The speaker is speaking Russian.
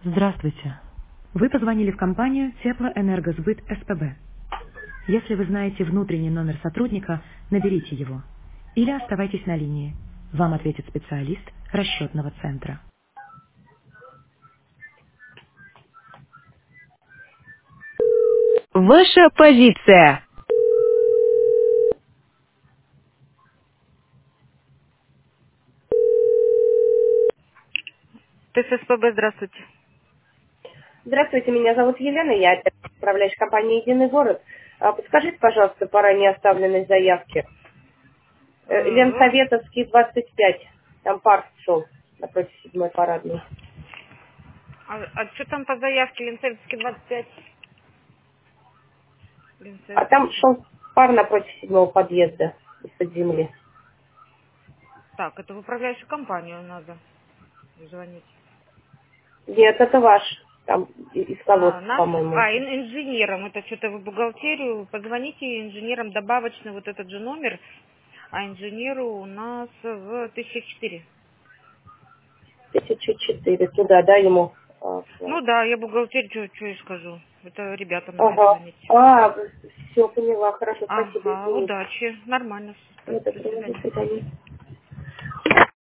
Здравствуйте. Вы позвонили в компанию Теплоэнергосбыт СПБ. Если вы знаете внутренний номер сотрудника, наберите его. Или оставайтесь на линии. Вам ответит специалист расчетного центра. Ваша позиция. ТССПБ, здравствуйте. Здравствуйте, меня зовут Елена, я опять управляющая компанией «Единый город». Подскажите, пожалуйста, по ранее оставленной заявке. Ленсоветовский, 25, там парк шел напротив 7-й парадной. А что там по заявке Ленцевский 25? А там Ленцевский. шел пар напротив 7-го подъезда из-под земли. Так, это в управляющую компанию надо звонить. Нет, это ваш, там из колодца, Наш, по-моему. инженером, это что-то в бухгалтерию, позвоните инженерам добавочный вот этот же номер, а инженеру у нас в 1004. 1004, туда, да, ему? Ну да, я бухгалтерию, что я скажу, это ребятам надо Ага. звонить. Все, поняла, хорошо, спасибо, Ага, извините. удачи, нормально, Это до до свидания. свидания.